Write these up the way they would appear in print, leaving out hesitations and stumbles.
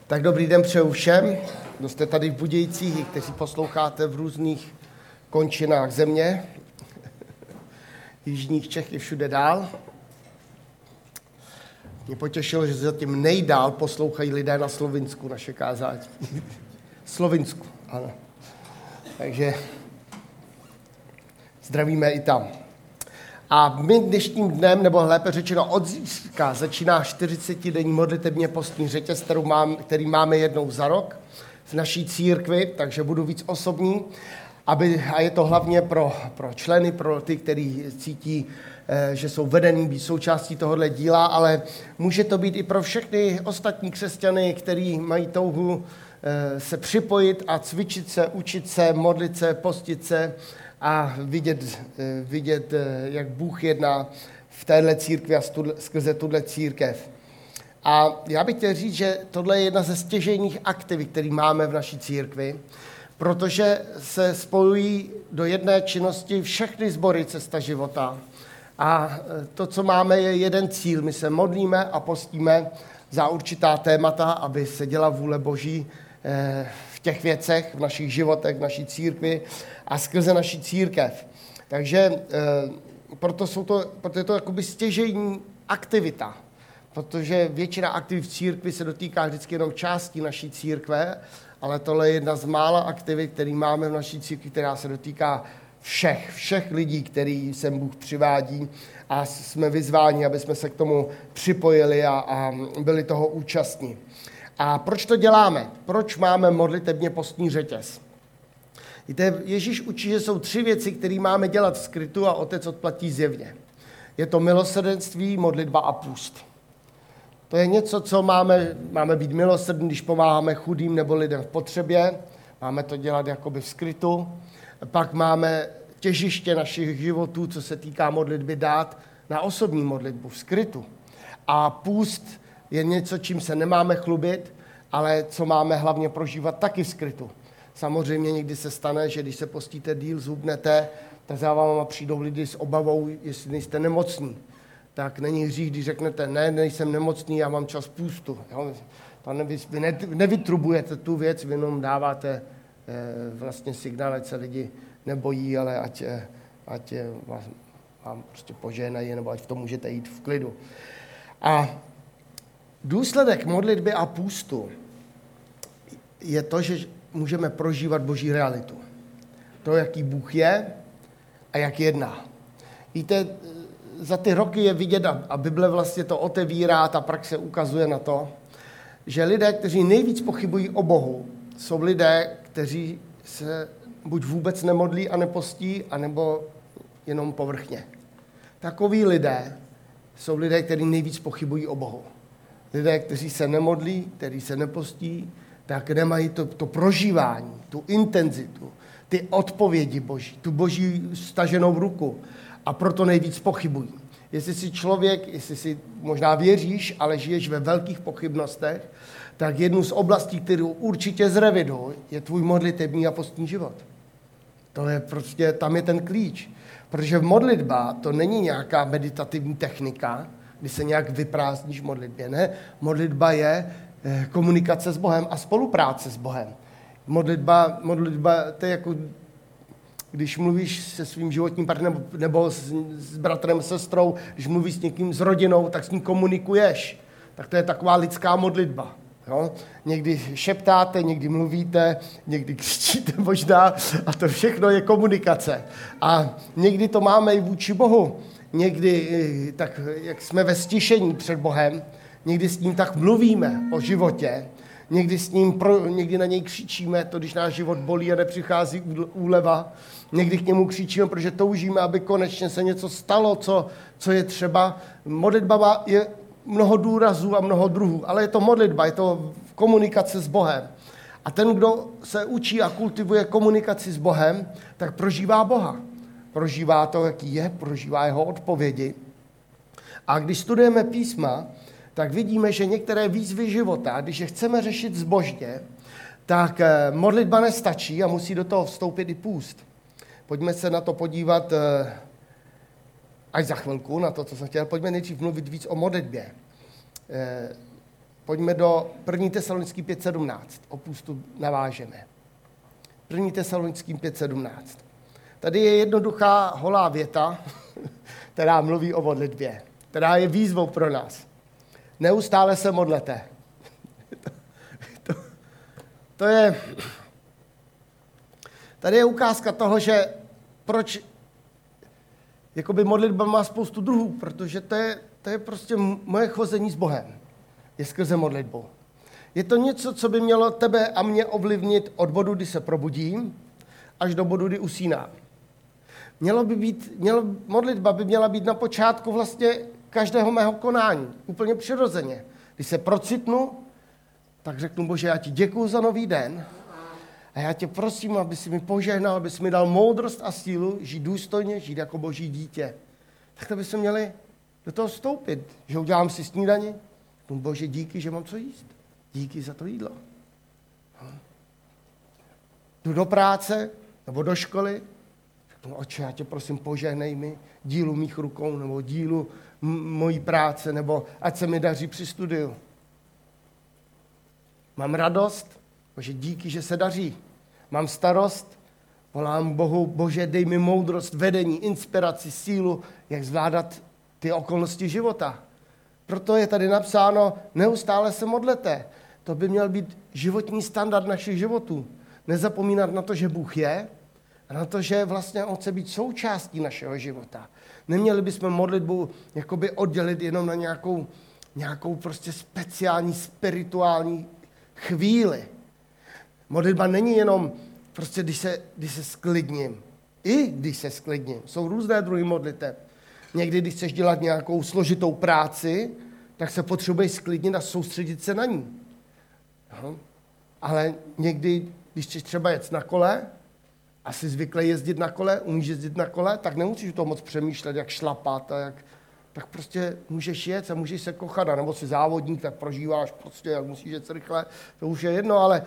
Tak dobrý den přeju všem, kdo jste tady v Budějcích, i kteří posloucháte v různých končinách země, jižních Čech i všude dál. Mě potěšilo, že zatím nejdál poslouchají lidé na Slovinsku naše kázání. Slovinsku, ano. Takže zdravíme i tam. A my dnešním dnem, nebo lépe řečeno od zítřka, začíná 40denní modlitebně postní řetěz, který máme jednou za rok v naší církvi, takže budu víc osobní. A je to hlavně pro členy, pro ty, kteří cítí, že jsou vedení být součástí tohohle díla, ale může to být i pro všechny ostatní křesťany, kteří mají touhu se připojit a cvičit se, učit se, modlit se, postit se a vidět, jak Bůh jedná v téhle církvi a skrze tuhle církev. A já bych chtěl říct, že tohle je jedna ze stěžejních aktivit, které máme v naší církvi, protože se spojují do jedné činnosti všechny sbory Cesta života. A to, co máme, je jeden cíl. My se modlíme a postíme za určitá témata, aby se děla vůle Boží v těch věcech, v našich životech, v naší církvi a skrze naší církev. Takže proto je to jakoby stěžejní aktivita, protože většina aktivit v církvi se dotýká vždycky jenom části naší církve, ale tohle je jedna z mála aktivit, které máme v naší církvi, která se dotýká všech lidí, který sem Bůh přivádí a jsme vyzváni, aby jsme se k tomu připojili a byli toho účastní. A proč to děláme? Proč máme modlitebně postní řetěz? Víte, Ježíš učí, že jsou 3 věci, které máme dělat v skrytu a Otec odplatí zjevně. Je to milosrdenství, modlitba a půst. To je něco, co máme být milosrdní, když pomáháme chudým nebo lidem v potřebě. Máme to dělat jakoby v skrytu. Pak máme těžiště našich životů, co se týká modlitby, dát na osobní modlitbu v skrytu. A půst je něco, čím se nemáme chlubit, ale co máme hlavně prožívat taky v skrytu. Samozřejmě někdy se stane, že když se postíte díl, zhubnete, tak za váma přijdou lidi s obavou, jestli nejste nemocní. Tak není hřích, když řeknete, ne, nejsem nemocný, já mám čas půstu. Vy nevytrubujete tu věc, vy jenom dáváte vlastně signál, ať se lidi nebojí, ale ať vám prostě požehnají, nebo ať v tom můžete jít v klidu. A důsledek modlitby a půstu je to, že můžeme prožívat Boží realitu. To, jaký Bůh je a jak jedná. Víte, za ty roky je vidět, a Bible vlastně to otevírá, ta praxe ukazuje na to, že lidé, kteří nejvíc pochybují o Bohu, jsou lidé, kteří se buď vůbec nemodlí a nepostí, anebo jenom povrchně. Takoví lidé jsou lidé, kteří nejvíc pochybují o Bohu. Lidé, kteří se nemodlí, kteří se nepostí, tak nemají to prožívání, tu intenzitu, ty odpovědi Boží, tu Boží staženou ruku a proto nejvíc pochybují. Jestli si možná věříš, ale žiješ ve velkých pochybnostech, tak jednu z oblastí, kterou určitě zreviduj, je tvůj modlitební a postní život. To je prostě, tam je ten klíč. Protože modlitba to není nějaká meditativní technika, kdy se nějak vyprázdníš v modlitbě. Ne, modlitba je komunikace s Bohem a spolupráce s Bohem. Modlitba to je jako, když mluvíš se svým životním partnerem nebo s bratrem, sestrou, když mluvíš s někým z rodinou, tak s ním komunikuješ. Tak to je taková lidská modlitba. Jo? Někdy šeptáte, někdy mluvíte, někdy křičíte možná a to všechno je komunikace. A někdy to máme i vůči Bohu. Někdy, tak jak jsme ve stišení před Bohem, někdy s ním tak mluvíme o životě, někdy na něj křičíme, to když náš život bolí a nepřichází úleva, někdy k němu křičíme, protože toužíme, aby konečně se něco stalo, co je třeba. Modlitba je mnoho důrazů a mnoho druhů, ale je to modlitba, je to komunikace s Bohem. A ten, kdo se učí a kultivuje komunikaci s Bohem, tak prožívá Boha. Prožívá to, jaký je, prožívá jeho odpovědi. A když studujeme písma, tak vidíme, že některé výzvy života, když je chceme řešit zbožně, tak modlitba nestačí a musí do toho vstoupit i půst. Pojďme se na to podívat až za chvilku, na to, co jsem chtěl. Pojďme nejdřív mluvit víc o modlitbě. Pojďme do 1. Tesalonickým 5.17. Opustu navážeme. 1. Tesalonickým 5.17. Tady je jednoduchá holá věta, která mluví o modlitbě, která je výzvou pro nás. Neustále se modlete. To je... Tady je ukázka toho, že proč jakoby modlitba má spoustu druhů, protože to je prostě moje chození s Bohem. Je skrze modlitbu. Je to něco, co by mělo tebe a mě ovlivnit od bodu, kdy se probudím, až do bodu, kdy usínám. Modlitba by měla být na počátku vlastně každého mého konání. Úplně přirozeně. Když se procitnu, tak řeknu, Bože, já ti děkuju za nový den a já tě prosím, aby si mi požehnal, aby si mi dal moudrost a sílu žít důstojně, žít jako Boží dítě. Tak to bychom měli do toho vstoupit, že udělám si snídani. Bože, díky, že mám co jíst. Díky za to jídlo. Jdu do práce nebo do školy. Řeknu, Otče, já tě prosím, požehnej mi dílu mých rukou nebo dílu mojí práce, nebo ať se mi daří při studiu. Mám radost, Bože, díky, že se daří. Mám starost, volám Bohu, Bože, dej mi moudrost, vedení, inspiraci, sílu, jak zvládat ty okolnosti života. Proto je tady napsáno, neustále se modlete. To by měl být životní standard našich životů. Nezapomínat na to, že Bůh je a na to, že vlastně On chce být součástí našeho života. Neměli bychom modlitbu jakoby oddělit jenom na nějakou prostě speciální spirituální chvíli. Modlitba není jenom prostě, když se sklidním. I když se sklidním. Jsou různé druhy modlitev. Někdy, když chceš dělat nějakou složitou práci, tak se potřebuješ sklidnit a soustředit se na ní. Ale někdy, když chceš třeba jet na kole a jsi zvyklý jezdit na kole, umíš jezdit na kole, tak nemusíš to moc přemýšlet, jak šlapat a tak prostě můžeš jet a můžeš se kochat, a nebo jsi závodník, tak prožíváš prostě, jak musíš jet rychle, to už je jedno, ale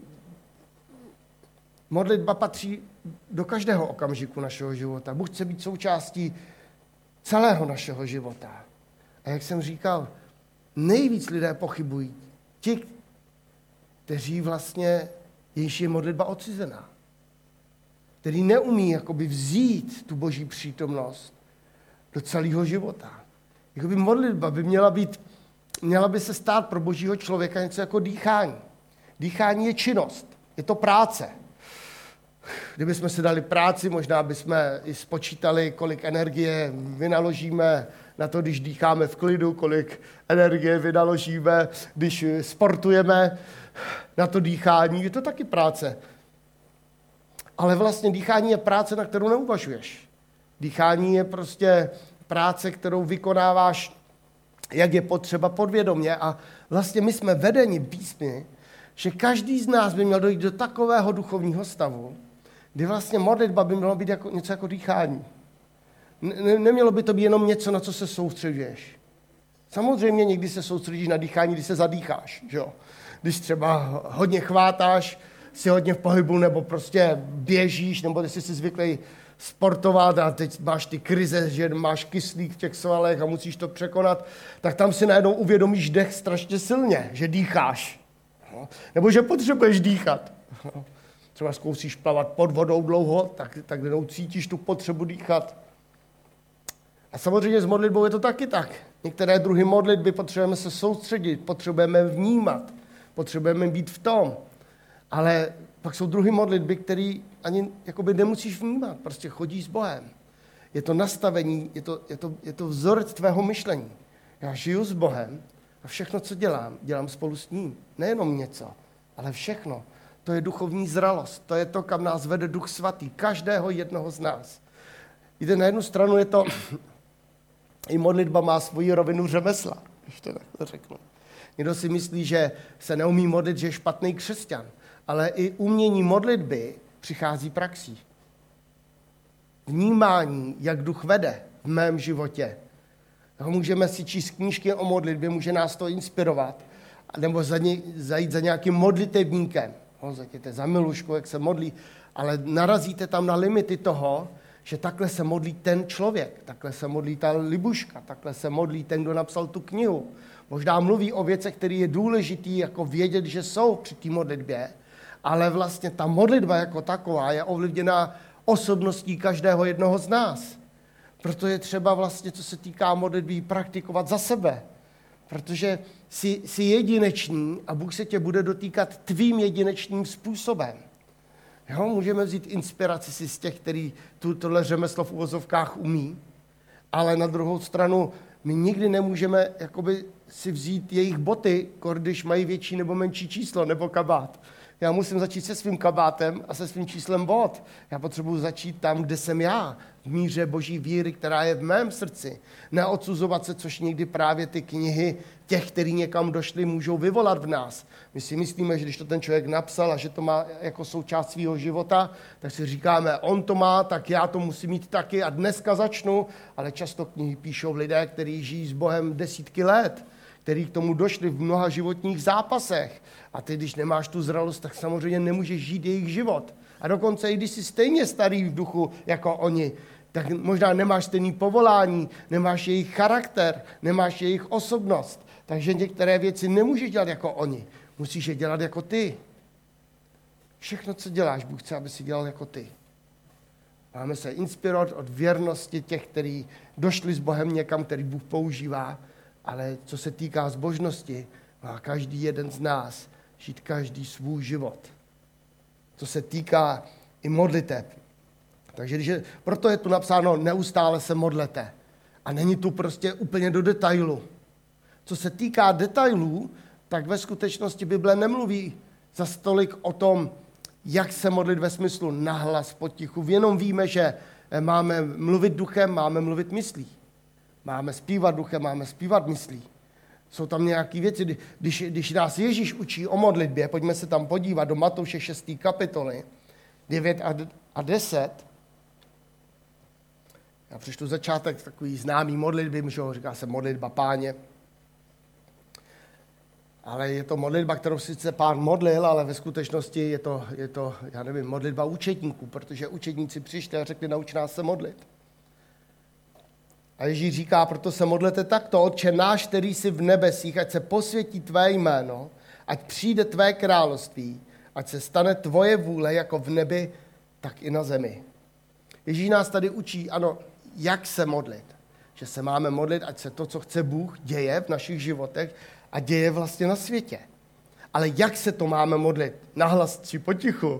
modlitba patří do každého okamžiku našeho života. Bůh chce být součástí celého našeho života. A jak jsem říkal, nejvíc lidé pochybují. Ti, kteří vlastně, jejíž je modlitba odcizená. Který neumí jakoby vzít tu Boží přítomnost do celého života. Jakoby modlitba by měla by se stát pro Božího člověka něco jako dýchání. Dýchání je činnost, je to práce. Kdybychom si dali práci, možná bychom i spočítali, kolik energie vynaložíme na to, když dýcháme v klidu, kolik energie vynaložíme, když sportujeme na to dýchání. Je to taky práce. Ale vlastně dýchání je práce, na kterou neuvažuješ. Dýchání je prostě práce, kterou vykonáváš, jak je potřeba podvědomě. A vlastně my jsme vedeni písmy, že každý z nás by měl dojít do takového duchovního stavu, kdy vlastně modlitba by měla být něco jako dýchání. Nemělo by to být jenom něco, na co se soustředuješ. Samozřejmě někdy se soustředíš na dýchání, když se zadýcháš. Že jo? Když třeba hodně chvátáš, jsi hodně v pohybu, nebo prostě běžíš, nebo když jsi zvyklý sportovat a teď máš ty krize, že máš kyslík v těch svalech a musíš to překonat, tak tam si najednou uvědomíš dech strašně silně, že dýcháš. Nebo že potřebuješ dýchat. Třeba zkusíš plavat pod vodou dlouho, tak cítíš tu potřebu dýchat. A samozřejmě s modlitbou je to taky tak. Některé druhy modlitby potřebujeme se soustředit, potřebujeme vnímat, potřebujeme být v tom. Ale pak jsou druhy modlitby, které ani jakoby nemusíš vnímat, prostě chodíš s Bohem. Je to nastavení, je to vzorec tvého myšlení. Já žiju s Bohem a všechno, co dělám spolu s ním. Nejenom něco, ale všechno. To je duchovní zralost, to je to, kam nás vede Duch Svatý, každého jednoho z nás. Víte, na jednu stranu je to, i modlitba má svoji rovinu řemesla, když to takhle řeknu. Někdo si myslí, že se neumí modlit, že je špatný křesťan, ale i umění modlitby přichází praxí. Vnímání, jak Duch vede v mém životě. Můžeme si číst knížky o modlitbě, může nás to inspirovat, nebo zajít za nějakým modlitebníkem. Zajděte za Milušku, jak se modlí, ale narazíte tam na limity toho, že takhle se modlí ten člověk, takhle se modlí ta Libuška, takhle se modlí ten, kdo napsal tu knihu. Možná mluví o věcech, které je důležité jako vědět, že jsou při té modlitbě, ale vlastně ta modlitba jako taková je ovlivněná osobností každého jednoho z nás. Proto je třeba vlastně, co se týká modlitby, praktikovat za sebe. Protože jsi jedinečný a Bůh se tě bude dotýkat tvým jedinečným způsobem. Jo, můžeme vzít inspiraci si z těch, kteří tohle řemeslo v uvozovkách umí, ale na druhou stranu my nikdy nemůžeme jakoby si vzít jejich boty, když mají větší nebo menší číslo, nebo kabát. Já musím začít se svým kabátem a se svým číslem bot. Já potřebuji začít tam, kde jsem já, v míře boží víry, která je v mém srdci. Neodsuzovat se, což někdy právě ty knihy těch, kteří někam došli, můžou vyvolat v nás. My si myslíme, že když to ten člověk napsal a že to má jako součást svého života, tak si říkáme, on to má, tak já to musím mít taky a dneska začnu, ale často knihy píšou lidé, kteří žijí s Bohem desítky let, kteří k tomu došli v mnoha životních zápasech. A ty, když nemáš tu zralost, tak samozřejmě nemůžeš žít jejich život. A dokonce, i když jsi stejně starý v duchu jako oni, tak možná nemáš stejný povolání, nemáš jejich charakter, nemáš jejich osobnost. Takže některé věci nemůžeš dělat jako oni. Musíš je dělat jako ty. Všechno, co děláš, Bůh chce, aby si dělal jako ty. Máme se inspirovat od věrnosti těch, kteří došli s Bohem někam, který Bůh používá, ale co se týká zbožnosti, má každý jeden z nás žít každý svůj život. Co se týká i modliteb. Takže proto je tu napsáno, neustále se modlete. A není tu prostě úplně do detailu. Co se týká detailů, tak ve skutečnosti Bible nemluví za stolik o tom, jak se modlit ve smyslu nahlas, potichu. Jenom víme, že máme mluvit duchem, máme mluvit myslí. Máme zpívat duchem, máme zpívat myslí. Jsou tam nějaké věci, když nás Ježíš učí o modlitbě, pojďme se tam podívat do Matouše 6. kapitoly, 9 a 10. Já přečtu začátek takový známý modlitby, říká se modlitba Páně. Ale je to modlitba, kterou sice Pán modlil, ale ve skutečnosti je to já nevím, modlitba učedníků, protože učedníci přišli a řekli, nauč nás se modlit. A Ježíš říká, proto se modlete takto, Otče náš, který jsi v nebesích, ať se posvětí tvé jméno, ať přijde tvé království, ať se stane tvoje vůle jako v nebi, tak i na zemi. Ježíš nás tady učí, ano, jak se modlit. Že se máme modlit, ať se to, co chce Bůh, děje v našich životech a děje vlastně na světě. Ale jak se to máme modlit? Nahlas či potichu?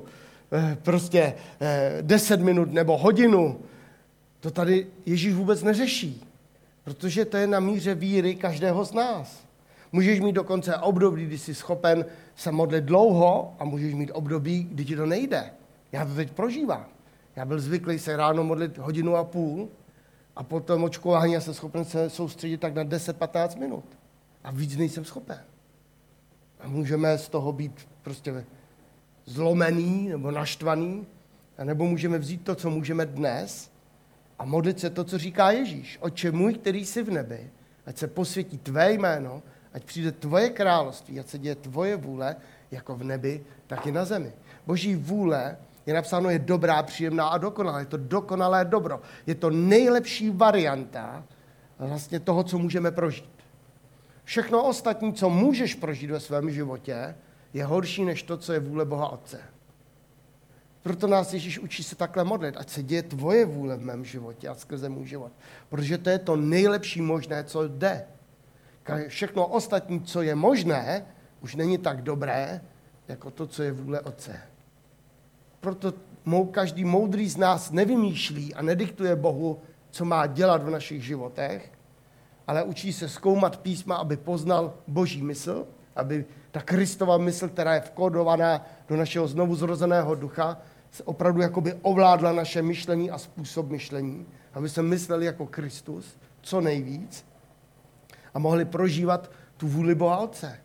10 minut nebo hodinu? To tady Ježíš vůbec neřeší, protože to je na míře víry každého z nás. Můžeš mít dokonce období, kdy jsi schopen se modlit dlouho a můžeš mít období, kdy ti to nejde. Já to teď prožívám. Já byl zvyklý se ráno modlit 1,5 hodiny a potom očkování já jsem schopen se soustředit tak na 10-15 minut. A víc nejsem schopen. A můžeme z toho být prostě zlomený nebo naštvaný, nebo můžeme vzít to, co můžeme dnes, a modlit se to, co říká Ježíš. Otče můj, který jsi v nebi, ať se posvětí tvé jméno, ať přijde tvoje království, ať se děje tvoje vůle, jako v nebi, tak i na zemi. Boží vůle, je napsáno, je dobrá, příjemná a dokonalá. Je to dokonalé dobro. Je to nejlepší varianta vlastně toho, co můžeme prožít. Všechno ostatní, co můžeš prožít ve svém životě, je horší než to, co je vůle Boha Otce. Proto nás Ježíš učí se takhle modlit, ať se děje tvoje vůle v mém životě a skrze můj život. Protože to je to nejlepší možné, co jde. Všechno ostatní, co je možné, už není tak dobré, jako to, co je vůle Otce. Proto každý moudrý z nás nevymýšlí a nediktuje Bohu, co má dělat v našich životech, ale učí se zkoumat písma, aby poznal Boží mysl, aby ta Kristova mysl, která je vkodovaná do našeho znovu zrozeného ducha, se opravdu jakoby ovládla naše myšlení a způsob myšlení, aby jsme mysleli jako Kristus co nejvíc a mohli prožívat tu vůli Boha Otce.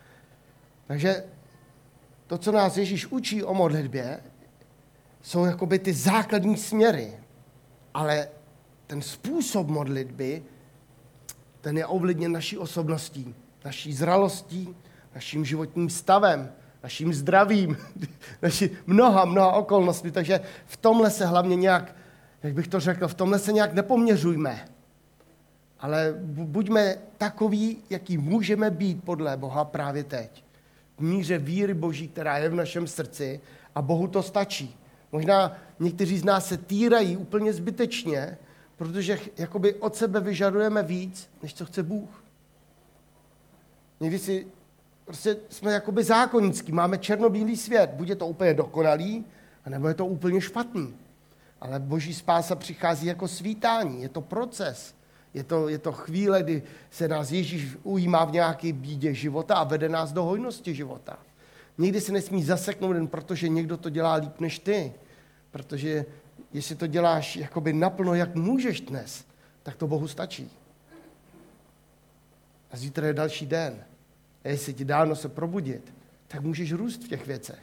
Takže to, co nás Ježíš učí o modlitbě, jsou jakoby ty základní směry, ale ten způsob modlitby, ten je ovlivněn naší osobností, naší zralostí, naším životním stavem, naším zdravím, mnoha okolnostmi. Takže v tomhle se hlavně nějak, jak bych to řekl, v tomhle se nějak nepoměřujme. ale buďme takoví, jaký můžeme být podle Boha právě teď. V míře víry Boží, která je v našem srdci a Bohu to stačí. Možná někteří z nás se týrají úplně zbytečně, protože jakoby od sebe vyžadujeme víc, než co chce Bůh. Někdy si prostě jsme jakoby zákonický, máme černobílý svět, buď je to úplně dokonalý, anebo je to úplně špatný. Ale Boží spása přichází jako svítání, je to proces. Je to chvíle, kdy se nás Ježíš ujímá v nějaké bídě života a vede nás do hojnosti života. Nikdy se nesmí zaseknout jen protože někdo to dělá líp než ty. Protože jestli to děláš jakoby naplno, jak můžeš dnes, tak to Bohu stačí. A zítra je další den. A jestli ti dáno se probudit, tak můžeš růst v těch věcech.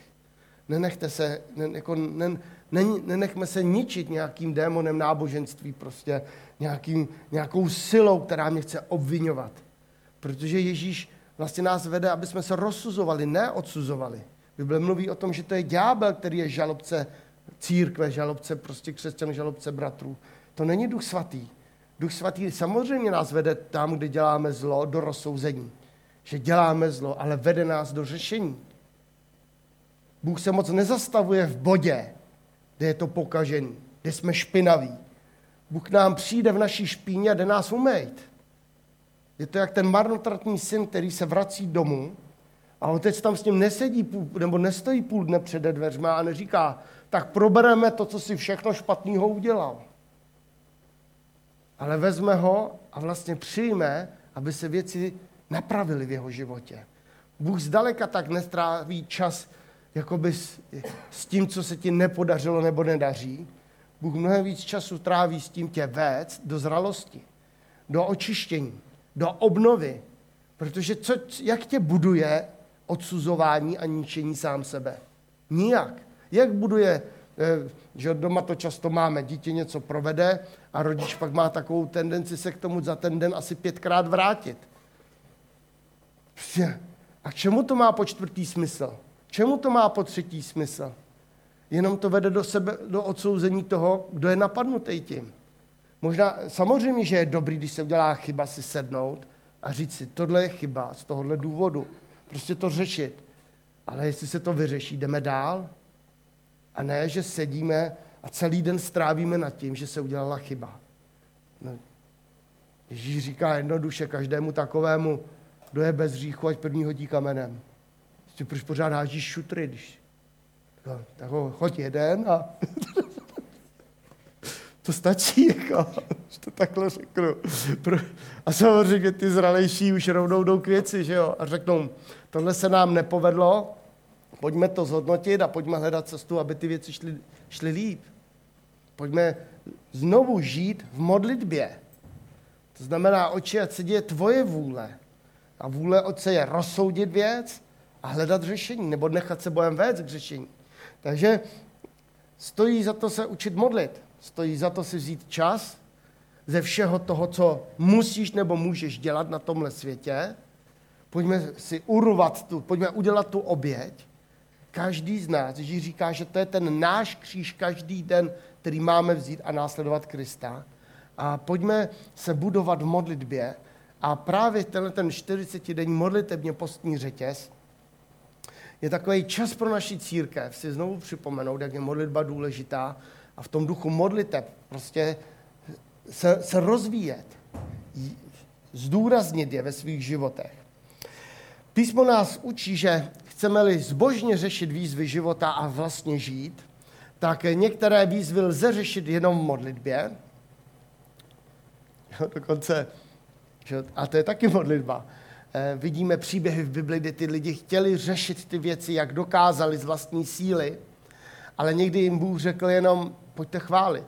Nenechme se ničit nějakým démonem náboženství, prostě nějakou silou, která mě chce obvinovat. Protože Ježíš vlastně nás vede, aby jsme se rozsuzovali, ne odsuzovali. Bible mluví o tom, že to je ďábel, který je žalobce církve, žalobce prostě křesťan, žalobce bratrů. To není Duch svatý. Duch svatý samozřejmě nás vede tam, kde děláme zlo, do rozsouzení. Že děláme zlo, ale vede nás do řešení. Bůh se moc nezastavuje v bodě, kde je to pokažený, kde jsme špinaví. Bůh nám přijde v naší špíně a jde nás umýt. Je to jak ten marnotratný syn, který se vrací domů a otec tam s ním nesedí nebo nestojí půl dne před dveřma a neříká, tak probereme to, co si všechno špatného udělal. Ale vezme ho a vlastně přijme, aby se věci napravily v jeho životě. Bůh zdaleka tak nestráví čas jakoby s tím, co se ti nepodařilo nebo nedaří. Bůh mnohem víc času tráví s tím tě vést do zralosti, do očištění, do obnovy. Protože jak tě buduje odsuzování a ničení sám sebe? Nijak. Jak buduje, že doma to často máme, dítě něco provede a rodič pak má takovou tendenci se k tomu za ten den asi 5krát vrátit. A k čemu to má po 4. smysl? Čemu to má po 3. smysl? Jenom to vede do odsouzení toho, kdo je napadnutý tím. Možná, samozřejmě, že je dobrý, když se udělá chyba, si sednout a říct si, tohle je chyba z tohohle důvodu. Prostě to řešit. Ale jestli se to vyřeší, jdeme dál. A ne, že sedíme a celý den strávíme nad tím, že se udělala chyba. No, Ježíš říká jednoduše každému takovému, kdo je bez hříchu, ať první hodí kamenem. Proč pořád hážíš šutry, když... Tak choď jeden a... to stačí, jako, že to takhle řeknu. A samozřejmě ty zralejší už rovnou jdou k věci, že jo? A řeknou, tohle se nám nepovedlo, pojďme to zhodnotit a pojďme hledat cestu, aby ty věci šly líp. Pojďme znovu žít v modlitbě. To znamená, Otče, ať se děje tvoje vůle. A vůle Otce je rozsoudit věc a hledat řešení, nebo nechat se Bohem vést k řešení. Takže stojí za to se učit modlit. Stojí za to si vzít čas ze všeho toho, co musíš nebo můžeš dělat na tomhle světě. Pojďme si pojďme udělat tu oběť. Každý z nás, Ježíš říká, že to je ten náš kříž každý den, který máme vzít a následovat Krista. A pojďme se budovat v modlitbě. A právě ten 40denní modlitebně postní řetěz je takový čas pro naši církev si znovu připomenout, jak je modlitba důležitá a v tom duchu modliteb prostě se rozvíjet, zdůraznit je ve svých životech. Písmo nás učí, že chceme-li zbožně řešit výzvy života a vlastně žít, tak některé výzvy lze řešit jenom v modlitbě. Dokonce, a to je taky modlitba. Vidíme příběhy v Bibli, kdy ty lidi chtěli řešit ty věci, jak dokázali z vlastní síly, ale někdy jim Bůh řekl jenom, pojďte chválit.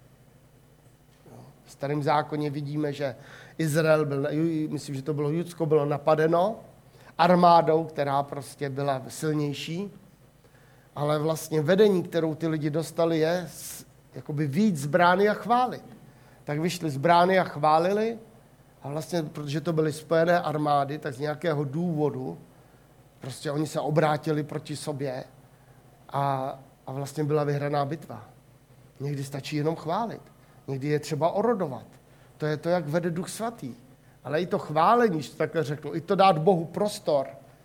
V Starém zákoně vidíme, že Izrael myslím, že to bylo Judsko, bylo napadeno armádou, která prostě byla silnější, ale vlastně vedení, kterou ty lidi dostali, je jakoby víc z brány a chválit. Tak vyšli z brány a chválili a vlastně, protože to byly spojené armády, tak z nějakého důvodu prostě oni se obrátili proti sobě a vlastně byla vyhraná bitva. Někdy stačí jenom chválit. Někdy je třeba orodovat. To je to, jak vede Duch Svatý. Ale i to chválení, že takhle řeknu, i to dát Bohu prostor,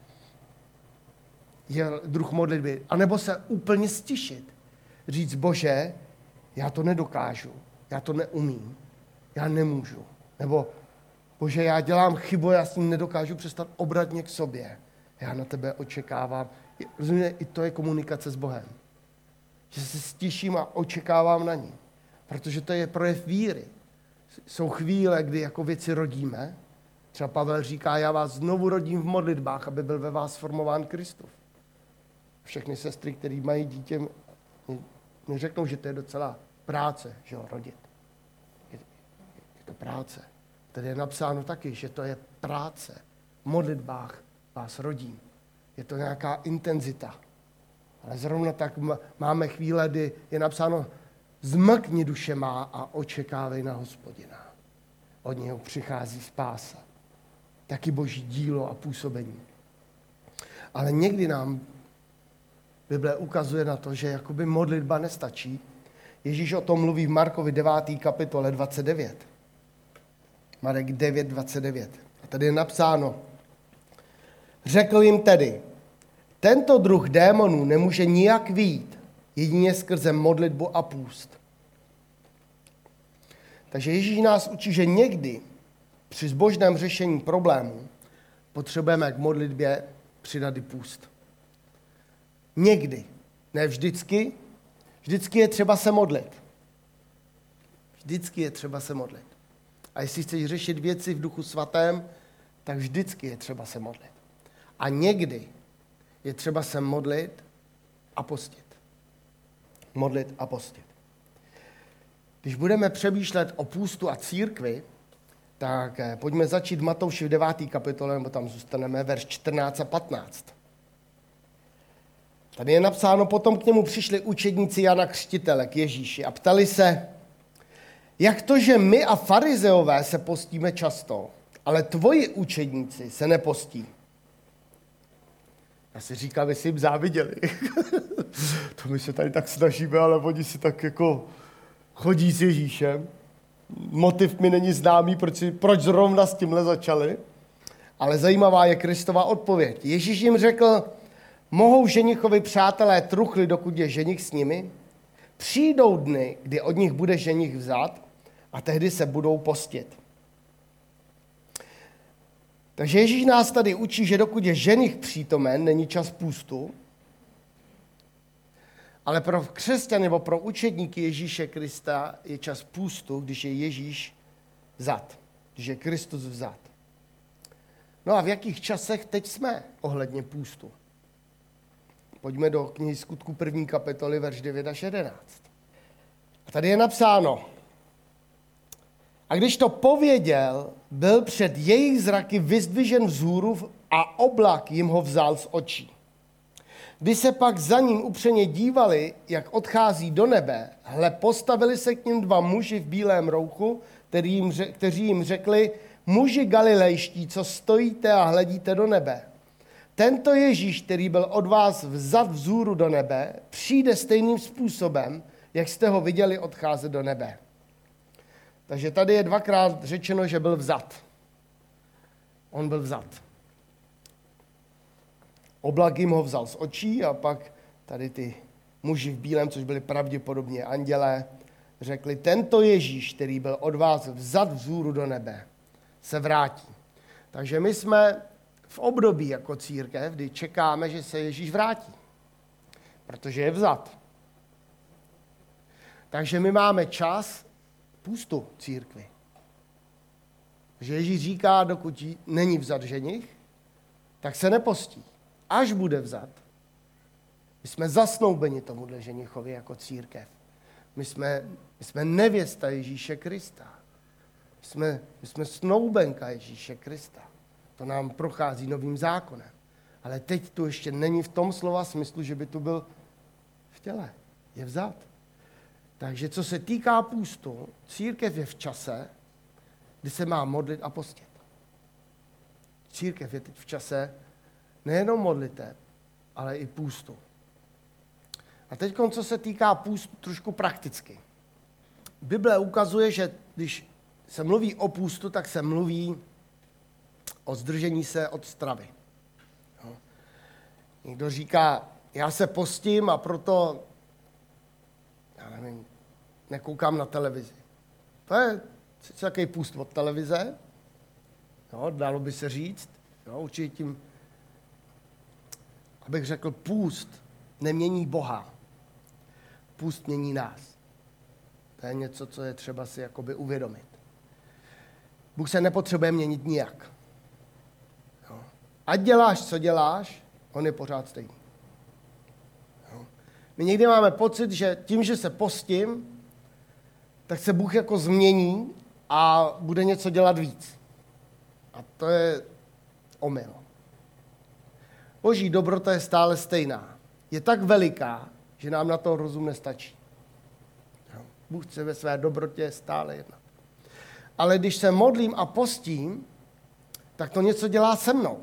je druh modlitby. A nebo se úplně stišit. Říct, Bože, já to nedokážu, já to neumím, já nemůžu. Nebo, Bože, já dělám chybu, já s ním nedokážu přestat obratně k sobě. Já na tebe očekávám. Rozumíte, i to je komunikace s Bohem. Že se stiším a očekávám na ní. Protože to je projev víry. Jsou chvíle, kdy jako věci rodíme. Třeba Pavel říká, já vás znovu rodím v modlitbách, aby byl ve vás formován Kristův. Všechny sestry, které mají dítě, mi řeknou, že to je docela práce, že ho rodit. Je to práce. Tady je napsáno taky, že to je práce. V modlitbách vás rodím. Je to nějaká intenzita. Ale zrovna tak máme chvíle, kdy je napsáno, zmlkni duše má a očekávej na Hospodina. Od něho přichází spása. Taky Boží dílo a působení. Ale někdy nám Bible ukazuje na to, že jakoby modlitba nestačí. Ježíš o tom mluví v Markovi 9. kapitole 29. Marek 9, 29. A tady je napsáno, řekl jim tedy, tento druh démonů nemůže nijak vyjít, jedině skrze modlitbu a půst. Takže Ježíš nás učí, že někdy při zbožném řešení problémů potřebujeme k modlitbě přidat i půst. Někdy, ne vždycky, vždycky je třeba se modlit. Vždycky je třeba se modlit. A jestli chceš řešit věci v Duchu Svatém, tak vždycky je třeba se modlit. A někdy je třeba se modlit a postit. Modlit a postit. Když budeme přemýšlet o půstu a církvi, tak pojďme začít Matouši v 9. kapitole, nebo tam zůstaneme, verš 14 a 15. Tady je napsáno, potom k němu přišli učedníci Jana Křtitele k Ježíši a ptali se, jak to, že my a farizeové se postíme často, ale tvoji učedníci se nepostí. Já si říkám, jestli jim záviděli. To my se tady tak snažíme, ale oni si tak jako chodí s Ježíšem. Motiv mi není známý, proč zrovna s tímhle začali. Ale zajímavá je Kristova odpověď. Ježíš jim řekl, mohou ženichovi přátelé truchly, dokud je ženich s nimi? Přijdou dny, kdy od nich bude ženich vzat a tehdy se budou postit. Takže Ježíš nás tady učí, že dokud je ženich přítomen, není čas půstu, ale pro křesťany nebo pro učedníky Ježíše Krista je čas půstu, když je Ježíš vzat, když je Kristus vzat. No a v jakých časech teď jsme ohledně půstu? Pojďme do knihy Skutků 1. kapitoly, verš 9 až 11. A tady je napsáno, a když to pověděl, byl před jejich zraky vyzdvižen vzhůru a oblak jim ho vzal z očí. Když se pak za ním upřeně dívali, jak odchází do nebe, hle, postavili se k ním dva muži v bílém rouchu, kteří jim řekli, muži galilejští, co stojíte a hledíte do nebe. Tento Ježíš, který byl od vás vzat vzhůru do nebe, přijde stejným způsobem, jak jste ho viděli odcházet do nebe. Takže tady je dvakrát řečeno, že byl vzat. On byl vzat. Oblak jim ho vzal z očí a pak tady ty muži v bílém, což byli pravděpodobně andělé, řekli, tento Ježíš, který byl od vás vzat vzhůru do nebe, se vrátí. Takže my jsme v období jako církev, kdy čekáme, že se Ježíš vrátí, protože je vzat. Takže my máme čas půstu církvi. Takže Ježíš říká, dokud není vzat ženich, tak se nepostí. Až bude vzat. My jsme zasnoubeni tomuhle ženichovi jako církev. My jsme nevěsta Ježíše Krista. My jsme snoubenka Ježíše Krista. To nám prochází novým zákonem. Ale teď tu ještě není v tom slova smyslu, že by tu byl v těle. Je vzat. Takže co se týká půstu, církev je v čase, kdy se má modlit a postit. Církev je teď v čase nejenom modliteb, ale i půstu. A teď, co se týká půstu, trošku prakticky. Bible ukazuje, že když se mluví o půstu, tak se mluví o zdržení se od stravy. Jo. Někdo říká, já se postím a proto, já nevím, nekoukám na televizi. To je sice takový půst od televize, jo, dalo by se říct, jo, určitě tím, abych řekl, půst nemění Boha. Půst mění nás. To je něco, co je třeba si jakoby uvědomit. Bůh se nepotřebuje měnit nijak. Jo. Ať děláš, co děláš, on je pořád stejný. Jo. My někdy máme pocit, že tím, že se postím, tak se Bůh jako změní a bude něco dělat víc. A to je omyl. Boží dobrota je stále stejná. Je tak veliká, že nám na to rozum nestačí. Jo. Bůh chce ve své dobrotě stále jednat. Ale když se modlím a postím, tak to něco dělá se mnou.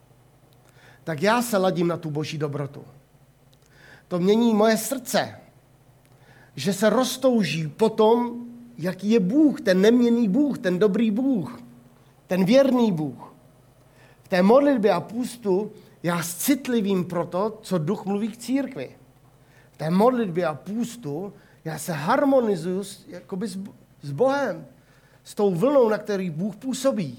Tak já se ladím na tu boží dobrotu. To mění moje srdce, že se roztouží po tom, jaký je Bůh, ten neměnný Bůh, ten dobrý Bůh, ten věrný Bůh. V té modlitbě a půstu já citlivím pro to, co duch mluví k církvi. V té modlitbě a půstu já se harmonizuju s Bohem, s tou vlnou, na který Bůh působí.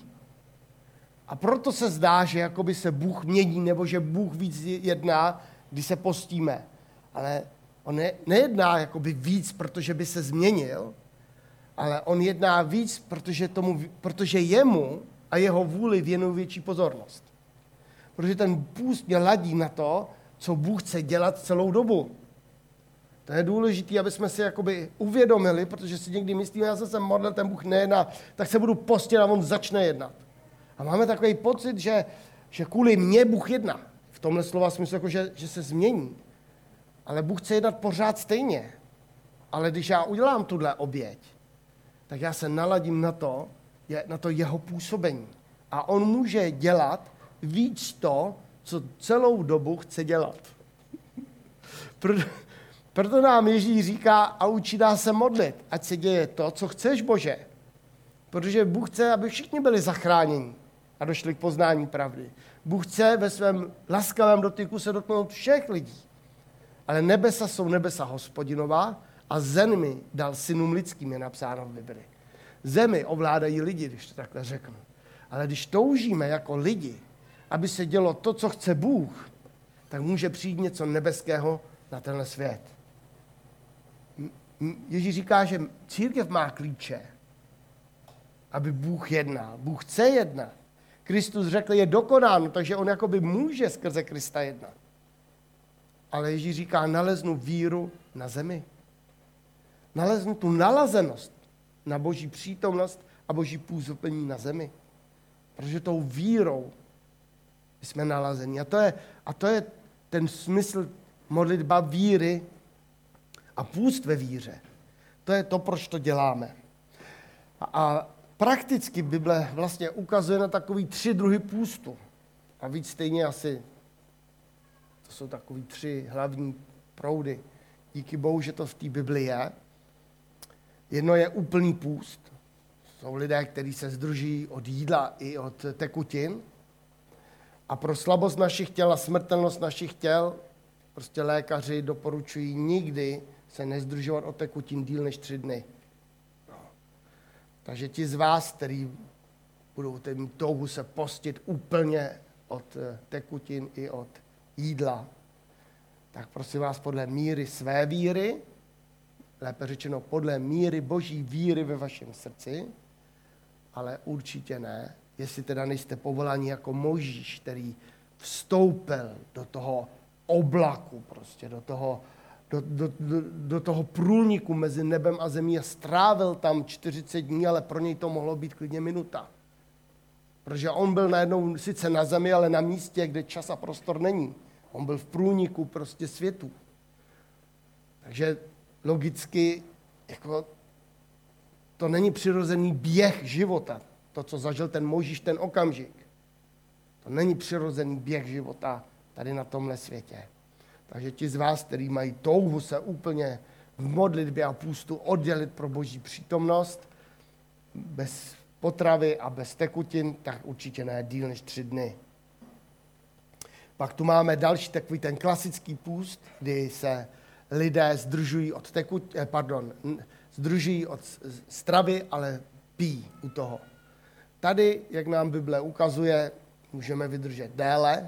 A proto se zdá, že jakoby se Bůh mění, nebo že Bůh víc jedná, když se postíme. Ale on nejedná jakoby víc, protože by se změnil, ale on jedná víc, protože jemu a jeho vůli věnují větší pozornost. Protože ten půst mě ladí na to, co Bůh chce dělat celou dobu. To je důležité, aby jsme si jakoby uvědomili, protože si někdy myslíme, já jsem se modlil, ten Bůh nejedná, tak se budu postit a on začne jednat. A máme takový pocit, že kvůli mně Bůh jedná. V tomhle slova smyslu, jako že se změní. Ale Bůh chce jednat pořád stejně. Ale když já udělám tuhle oběť, tak já se naladím na to jeho působení. A on může dělat víc to, co celou dobu chce dělat. Proto nám Ježíš říká a učí nás se modlit, ať se děje to, co chceš, Bože. Protože Bůh chce, aby všichni byli zachráněni a došli k poznání pravdy. Bůh chce ve svém laskavém dotyku se dotknout všech lidí. Ale nebesa jsou nebesa Hospodinová a zemi dal synům lidským, je napsáno v Bibli. Zemi ovládají lidi, když to takhle řeknu. Ale když toužíme jako lidi, aby se dělo to, co chce Bůh, tak může přijít něco nebeského na tenhle svět. Ježíš říká, že církev má klíče, aby Bůh jednal. Bůh chce jednat. Kristus řekl, je dokonáno, takže on jakoby může skrze Krista jednat. Ale Ježíš říká, naleznu víru na zemi. Naleznu tu nalazenost na boží přítomnost a boží působení na zemi. Protože tou vírou jsme nalazeni. A to je ten smysl modlitba víry a půst ve víře. To je to, proč to děláme. A prakticky Bible vlastně ukazuje na takový 3 druhy půstu. A víc stejně asi, to jsou takový 3 hlavní proudy. Díky Bohu, že to v té Bibli je. Jedno je úplný půst. Jsou lidé, kteří se zdrží od jídla i od tekutin. A pro slabost našich těl a smrtelnost našich těl prostě lékaři doporučují nikdy se nezdržovat od tekutin díl než 3 dny. No. Takže ti z vás, kteří budou mít touhu se postit úplně od tekutin i od jídla, tak prosím vás podle míry své víry, lépe řečeno podle míry boží víry ve vašem srdci, ale určitě ne, jestli teda nejste povolaní jako Mojžíš, který vstoupil do toho oblaku, prostě do toho průniku mezi nebem a zemí a strávil tam 40 dní, ale pro něj to mohlo být klidně minuta. Protože on byl najednou sice na zemi, ale na místě, kde čas a prostor není. On byl v průniku prostě světu. Takže logicky jako, to není přirozený běh života, to, co zažil ten Mojžíš, ten okamžik. To není přirozený běh života tady na tomhle světě. Takže ti z vás, kteří mají touhu se úplně v modlitbě a půstu oddělit pro boží přítomnost, bez potravy a bez tekutin, tak určitě ne díl než 3 dny. Pak tu máme další takový ten klasický půst, kdy se lidé združují od stravy, ale pijí u toho. Tady, jak nám Bible ukazuje, můžeme vydržet déle.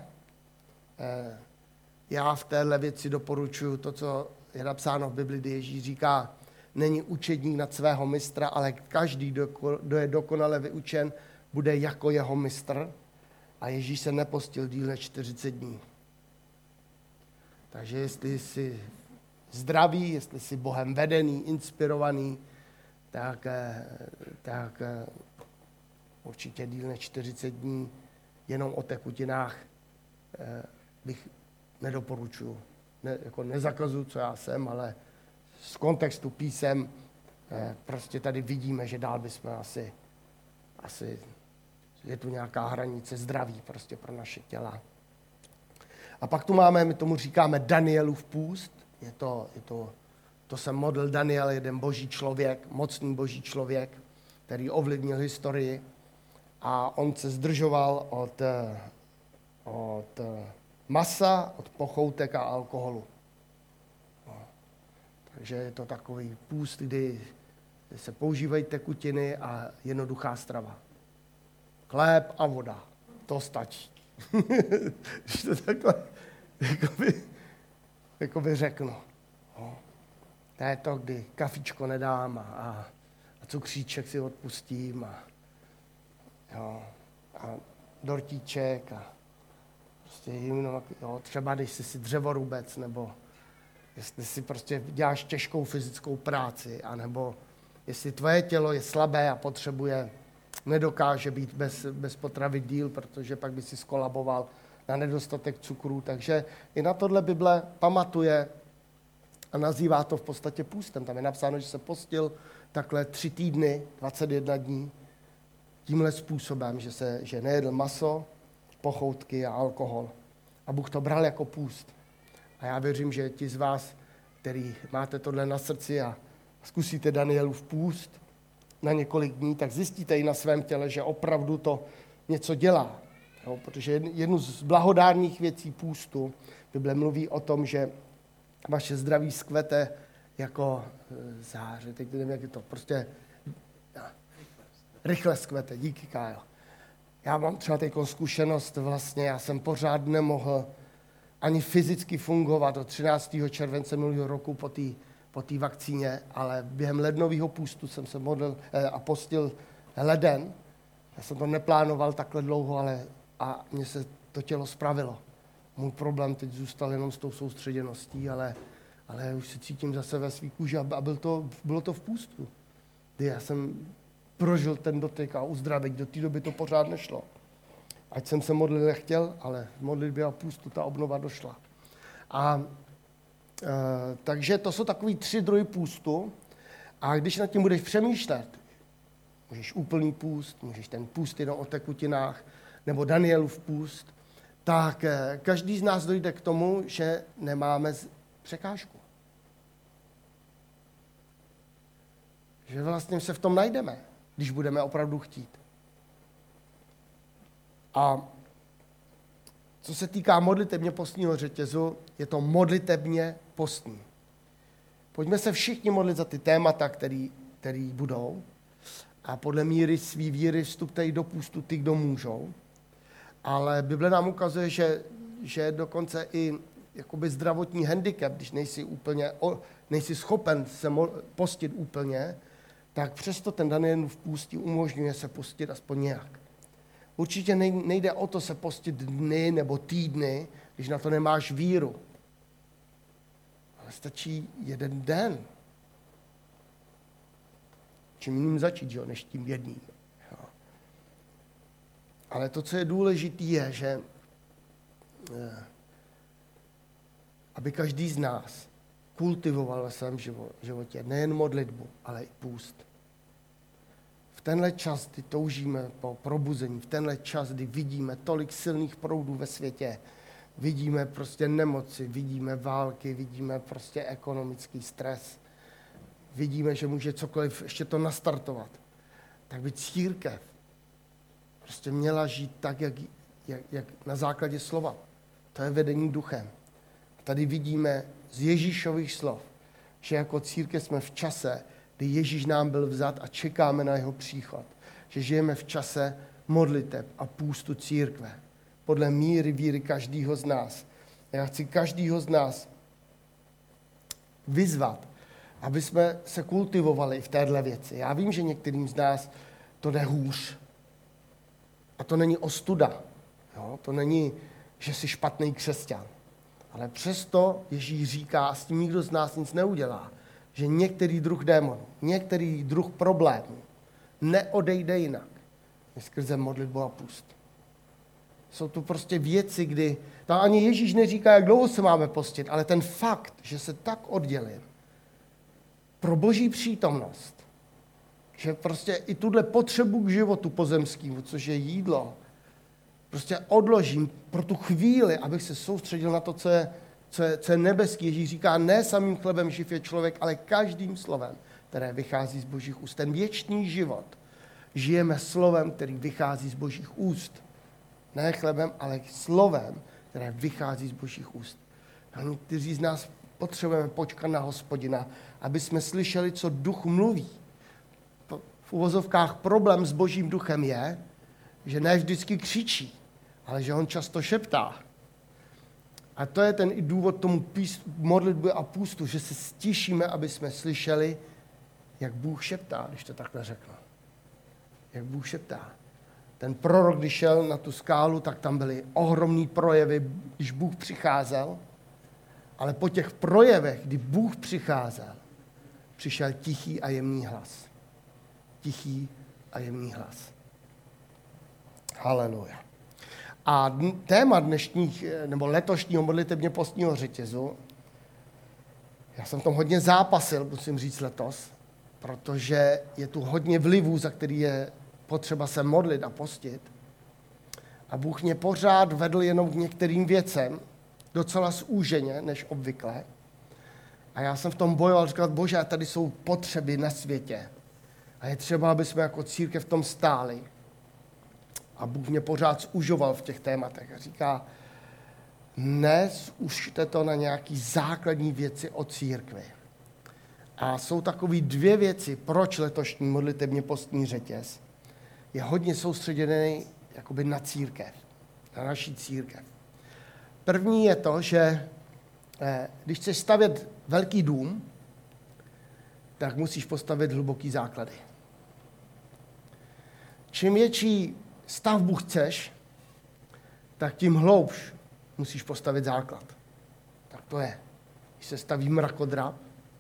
Já v téhle věci doporučuji to, co je napsáno v Bibli, kdy Ježíš říká, není učedník nad svého mistra, ale každý, kdo je dokonale vyučen, bude jako jeho mistr. A Ježíš se nepostil díl než 40 dní. Takže jestli jsi zdravý, jestli jsi Bohem vedený, inspirovaný, tak určitě díl než 40 dní jenom o tekutinách bych nedoporučuji. Jako nezakazuju, co já jsem, ale z kontextu písem prostě tady vidíme, že dál bychom asi je tu nějaká hranice zdraví prostě pro naše těla. A pak tu máme, my tomu říkáme Danielův půst. To se modlil Daniel, jeden boží člověk, mocný boží člověk, který ovlivnil historii. A on se zdržoval od masa, od pochoutek a alkoholu. Takže je to takový půst, kdy se používají tekutiny a jednoduchá strava. Chléb a voda. To stačí. Když to takhle jakoby řeknu. To je to, kdy kafičko nedám a cukříček si odpustím a dortíček a prostě třeba když jsi dřevorubec, nebo jestli si prostě děláš těžkou fyzickou práci, anebo jestli tvoje tělo je slabé a nedokáže být bez potravy díl, protože pak by si skolaboval na nedostatek cukru. Takže i na tohle Bible pamatuje a nazývá to v podstatě půstem. Tam je napsáno, že se postil takhle 3 týdny, 21 dní, tímhle způsobem, že nejedl maso, pochoutky a alkohol. A Bůh to bral jako půst. A já věřím, že ti z vás, který máte tohle na srdci a zkusíte Danielův půst na několik dní, tak zjistíte i na svém těle, že opravdu to něco dělá. Jo, protože jednu z blahodárných věcí půstu, Bible mluví o tom, že vaše zdraví skvete jako záře. Teď nevím, jak je to. Prostě rychle skvete. Díky, Kájo. Já mám třeba teď zkušenost vlastně, já jsem pořád nemohl ani fyzicky fungovat od 13. července minulého roku po té vakcíně, ale během lednového půstu jsem se modlil a postil leden. Já jsem to neplánoval takhle dlouho, a mně se to tělo spravilo. Můj problém teď zůstal jenom s tou soustředěností, ale už se cítím zase ve svý kůži a bylo to v půstu. Kdy já jsem prožil ten dotyk a uzdravit. Do té doby to pořád nešlo. Ať jsem se modlit nechtěl, ale v modlitbě a půstu ta obnova došla. Takže to jsou takový 3 druhy půstu. A když nad tím budeš přemýšlet, můžeš úplný půst, můžeš ten půst jenom o tekutinách, nebo Danielův půst, tak každý z nás dojde k tomu, že nemáme překážku. Že vlastně se v tom najdeme, když budeme opravdu chtít. A co se týká modlitebně postního řetězu, je to modlitebně postní. Pojďme se všichni modlit za ty témata, který budou. A podle míry svý víry vstupte do půstu ty, kdo můžou. Ale Bible nám ukazuje, že dokonce i jakoby zdravotní handicap, když nejsi schopen se postit úplně, tak přesto ten Danielův půst umožňuje se postit aspoň nějak. Určitě nejde o to se postit dny nebo týdny, když na to nemáš víru. Ale stačí 1 den. Čím jiným začít, jo, než tím jedním. Jo. Ale to, co je důležité, je, že aby každý z nás kultivoval ve svém životě nejen modlitbu, ale i půst. V tenhle čas, kdy toužíme po probuzení, v tenhle čas, kdy vidíme tolik silných proudů ve světě, vidíme prostě nemoci, vidíme války, vidíme prostě ekonomický stres, vidíme, že může cokoliv ještě to nastartovat. tak by církev prostě měla žít tak, jak na základě slova. To je vedení duchem. A tady vidíme z Ježíšových slov, že jako církev jsme v čase, kdy Ježíš nám byl vzat a čekáme na jeho příchod. Že žijeme v čase modliteb a půstu církve. Podle míry víry každého z nás. A já chci každého z nás vyzvat, aby jsme se kultivovali v téhle věci. Já vím, že některým z nás to jde hůř. A to není ostuda. Jo? To není, že jsi špatný křesťan. Ale přesto Ježíš říká, a s tím nikdo z nás nic neudělá, že některý druh démonů, některý druh problémů neodejde jinak, než skrze modlitbu a půst. Jsou to prostě věci, kdy tam ani Ježíš neříká, jak dlouho se máme postit, ale ten fakt, že se tak oddělím pro Boží přítomnost, že prostě i tuhle potřebu k životu pozemskému, což je jídlo, prostě odložím pro tu chvíli, abych se soustředil na to, co je nebeský. Ježíš říká, ne samým chlebem živ je člověk, ale každým slovem, které vychází z Božích úst. Ten věčný život žijeme slovem, který vychází z Božích úst. Ne chlebem, ale slovem, které vychází z Božích úst. A někteří z nás potřebujeme počkat na Hospodina, aby jsme slyšeli, co duch mluví. V uvozovkách problém s Božím duchem je, že ne vždycky křičí, ale že on často šeptá. A to je ten i důvod tomu modlitby a půstu, že se stišíme, aby jsme slyšeli, jak Bůh šeptá, když to takhle řeknu. Jak Bůh šeptá. Ten prorok, když šel na tu skálu, tak tam byly ohromný projevy, když Bůh přicházel, ale po těch projevech, kdy Bůh přicházel, přišel tichý a jemný hlas. Tichý a jemný hlas. Haleluja. A téma dnešních, nebo letošního modlitebně postního řetězu, já jsem v tom hodně zápasil, musím říct letos, protože je tu hodně vlivů, za který je potřeba se modlit a postit. A Bůh mě pořád vedl jenom k některým věcem, docela zúženě, než obvykle. A já jsem v tom bojoval, říkal, Bože, tady jsou potřeby na světě. A je třeba, aby jsme jako církev v tom stáli. A Bůh mě pořád zúžoval v těch tématech. A říká, nezúžte to na nějaký základní věci o církvi. A jsou takové dvě věci, proč letošní modlitebně postní řetěz je hodně soustředěný jakoby na církev, na naší církev. První je to, že když chceš stavět velký dům, tak musíš postavit hluboký základy. Čím větší stavbu chceš, tak tím hloubš musíš postavit základ. Tak to je. Když se staví mrakodrap,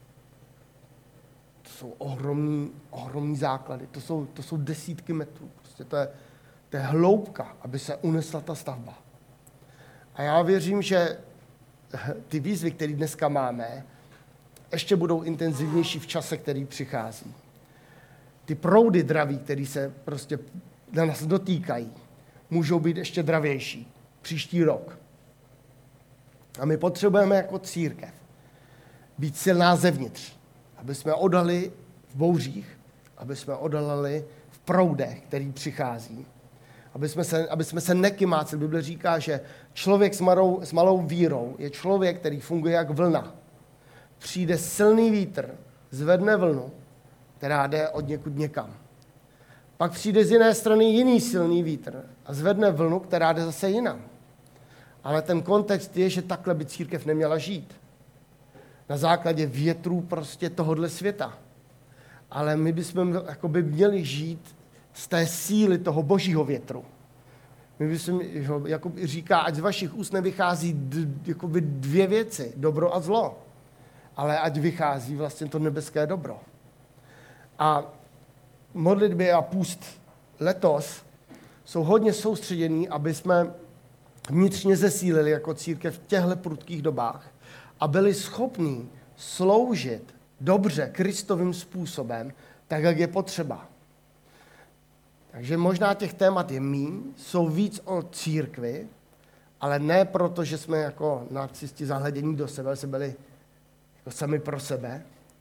to jsou ohromný základy, to jsou desítky metrů. Prostě to je hloubka, aby se unesla ta stavba. A já věřím, že ty výzvy, které dneska máme, ještě budou intenzivnější v čase, který přichází. Ty proudy draví, které se prostě na nás dotýkají, můžou být ještě dravější příští rok. A my potřebujeme jako církev být silná zevnitř, aby jsme odolali v bouřích, aby jsme odolali v proudech, který přichází. Aby jsme se nekymáceli. Bible říká, že člověk s malou vírou je člověk, který funguje jak vlna. Přijde silný vítr, zvedne vlnu, která jde od někud někam. Pak přijde z jiné strany jiný silný vítr a zvedne vlnu, která jde zase jinam. Ale ten kontext je, že takhle by církev neměla žít. Na základě větrů prostě tohodle světa. Ale my bychom jakoby měli žít z té síly toho božího větru. My bychom, jako říká, ať z vašich úst nevychází jakoby dvě věci, dobro a zlo. Ale ať vychází vlastně to nebeské dobro. A modlitby a půst letos jsou hodně soustředěný, aby jsme vnitřně zesílili jako církev v těchto prudkých dobách a byli schopní sloužit dobře Kristovým způsobem, tak, jak je potřeba. Takže možná těch témat je míň, jsou víc o církvi, ale ne proto, že jsme jako narcisti zahledění do sebe, ale jsme byli jako sami pro sebe,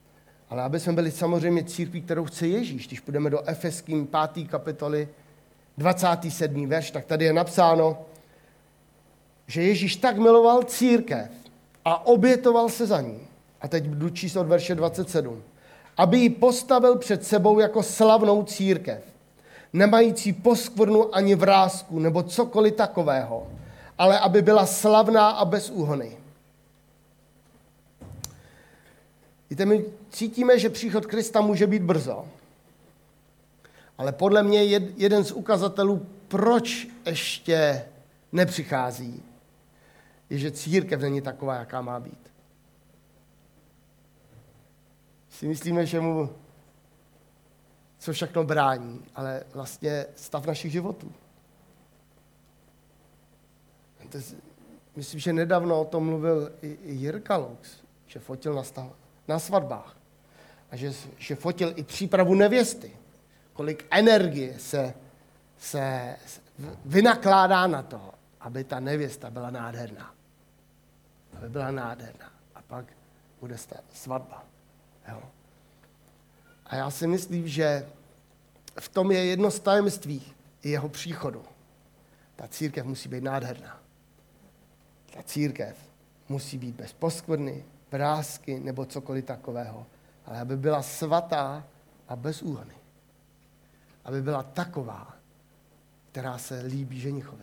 ale aby jsme byli samozřejmě církví, kterou chce Ježíš. Když půjdeme do Efeským 5. kapitoly 27. verš, tak tady je napsáno, že Ježíš tak miloval církev a obětoval se za ní. A teď budu číst od verše 27. Aby ji postavil před sebou jako slavnou církev, nemající poskvrnu ani vrásku nebo cokoliv takového, ale aby byla slavná a bez úhony. Víte, my cítíme, že příchod Krista může být brzo. Ale podle mě jeden z ukazatelů, proč ještě nepřichází, je, že církev není taková, jaká má být. Si myslíme, že mu co všechno brání, ale vlastně stav našich životů. Myslím, že nedávno o tom mluvil i Jirka Lux, že fotil na svatbách a že fotil i přípravu nevěsty. Kolik energie se vynakládá na to, aby ta nevěsta byla nádherná. Aby byla nádherná. A pak bude svatba. Jo. A já si myslím, že v tom je jedno z tajemství jeho příchodu. Ta církev musí být nádherná. Ta církev musí být bez poskvrny, vrásky nebo cokoliv takového. Ale aby byla svatá a bez úhony. Aby byla taková, která se líbí ženichovi.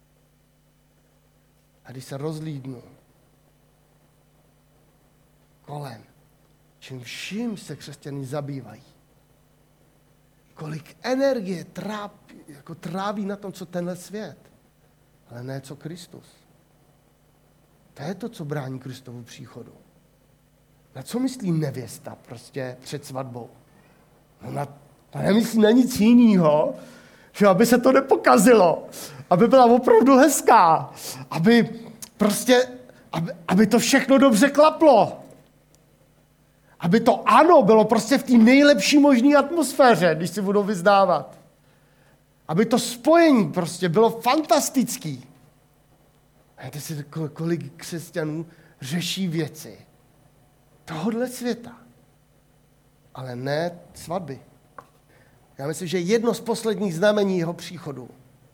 A když se rozlídnu kolem, čím vším se křesťané zabývají, kolik energie tráví na tom, co tenhle svět, ale ne co Kristus. To je to, co brání Kristovu příchodu. Na co myslí nevěsta prostě před svatbou? No nemyslí na nic jiného, že aby se to nepokazilo, aby byla opravdu hezká, aby to všechno dobře klaplo. Aby to ano bylo prostě v té nejlepší možné atmosféře, když si budou vyznávat. Aby to spojení prostě bylo fantastický. Víte si, kolik křesťanů řeší věci tohodle světa, ale ne svatby. Já myslím, že jedno z posledních znamení jeho příchodu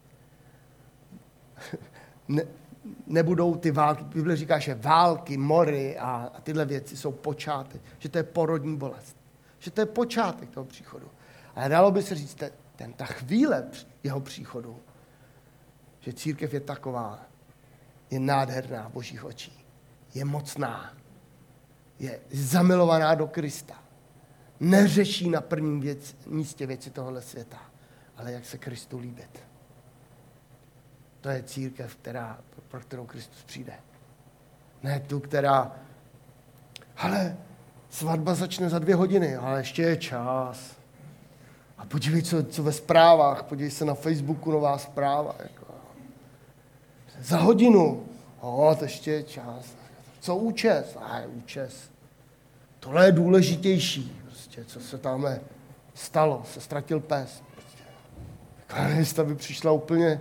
nebudou ty války. Bible říká, že války, mory a tyhle věci jsou počátek. Že to je porodní bolest. Že to je počátek toho příchodu. Ale dalo by se říct, ta chvíle jeho příchodu, že církev je taková, je nádherná v božích očích. Je mocná. Je zamilovaná do Krista. Neřeší na prvním místě věci tohohle světa, ale jak se Kristu líbit. To je církev, pro kterou Kristus přijde. Ne tu, která, ale svatba začne za 2 hodiny, ale ještě je čas. A podívej, co ve zprávách, podívej se na Facebooku, nová zpráva. Jako. Za hodinu, to ještě je čas. Co účes? Účes. Tohle je důležitější, prostě, co se tam stalo, se ztratil pes. Prostě. Kanista by přišla úplně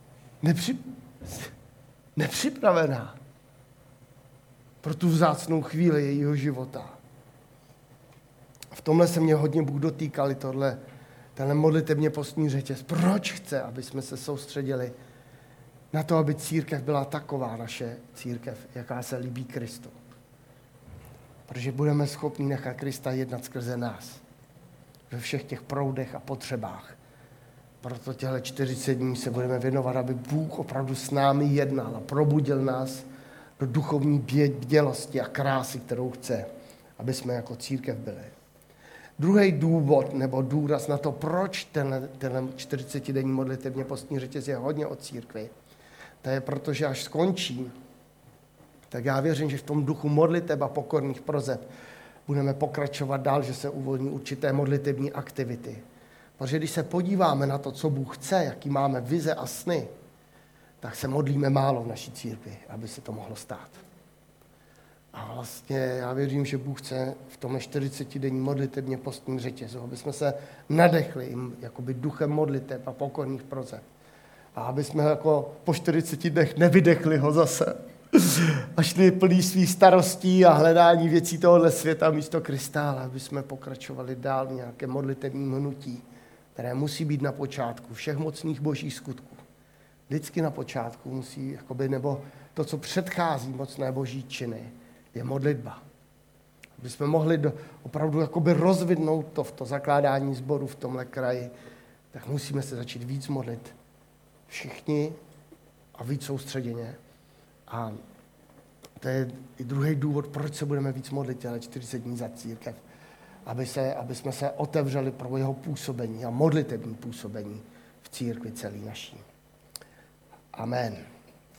nepřipravená pro tu vzácnou chvíli jejího života. V tomhle se mě hodně Bůh dotýkal, tenhle modlitebně postní řetěz. Proč chce, aby jsme se soustředili na to, aby církev byla taková, naše církev, jaká se líbí Kristu. Protože budeme schopni nechat Krista jednat skrze nás. Ve všech těch proudech a potřebách. Proto těhle 40 dní se budeme věnovat, aby Bůh opravdu s námi jednal a probudil nás do duchovní bdělosti a krásy, kterou chce, aby jsme jako církev byli. Druhý důvod nebo důraz na to, proč tenhle 40-denní modlitevně postní řetěz je hodně o církvi, to je proto, že až skončí, tak já věřím, že v tom duchu modliteb a pokorných prozeb budeme pokračovat dál, že se uvolní určité modlitební aktivity. Protože když se podíváme na to, co Bůh chce, jaký máme vize a sny, tak se modlíme málo v naší církvi, aby se to mohlo stát. A vlastně já věřím, že Bůh chce v tom 40-denní modlitebně postním řetězu, aby jsme se nadechli jakoby duchem modliteb a pokorných prozeb. A aby jsme jako po 40 dnech nevydechli ho zase. a šli plný svých starostí a hledání věcí tohohle světa místo Krista, ale aby jsme pokračovali dál v nějaké modlitevním hnutí, které musí být na počátku všech mocných božích skutků. Vždycky na počátku musí, nebo to, co předchází mocné boží činy, je modlitba. Aby jsme mohli opravdu rozvidnout v to zakládání sboru v tomhle kraji, tak musíme se začít víc modlit. Všichni a víc soustředěně. A to je i druhý důvod, proč se budeme víc modlit, ale 40 dní za církev. Aby jsme se otevřeli pro jeho působení a modlitevní působení v církvi celý naší. Amen.